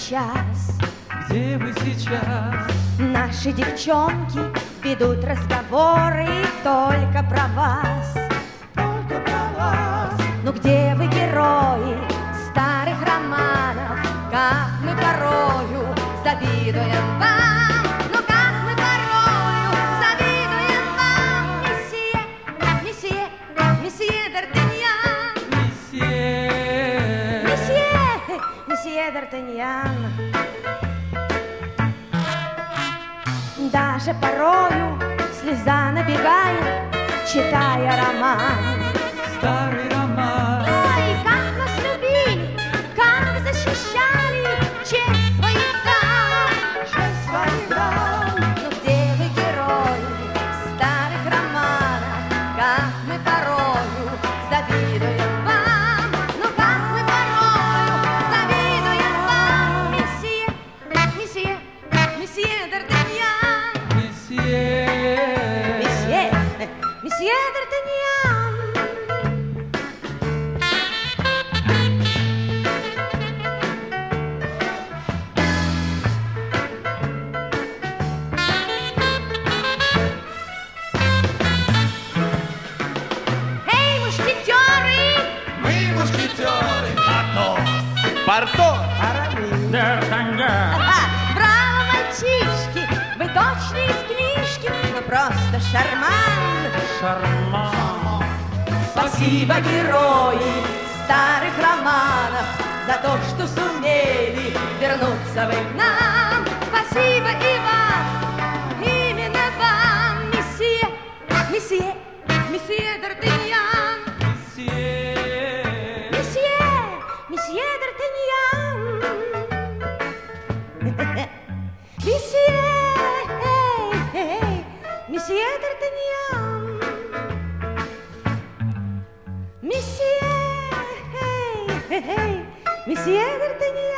сейчас? Где вы сейчас? Наши девчонки ведут разговоры только про вас. Только про вас. Ну где вы, герои старых романов? Как мы порою завидуем вам. Ну как мы порою завидуем вам, месье, месье, месье Д'Артаньян. Месье. Месье, месье Д'Артаньян. Даже порою слеза набегает, читая роман. Старый роман. Ой, как нас любили, как защищали честь своих дам. Честь своих дам. Ну где вы, герои старых романов? Как мы порою завидуем вам. Ну как мы порою завидуем вам, месье, месье, месье Д'Артаньян. Месье. Месье, месье Д'Артаньян. Эй, мушкетеры! Мы мушкетеры. Атос. Портос. Арамис. Д'Артаньян. Браво, мальчишки! Вы точно из книжки, но просто шарман. Шарман. Спасибо, герои старых романов, за то, что сумели вернуться вы к нам. Спасибо и вам, именно вам, месье, месье, месье Д'Артаньян. Месье. Месье, месье Д'Артаньян. Месье, месье Д'Артаньян. Месье, месье Д'Артаньян.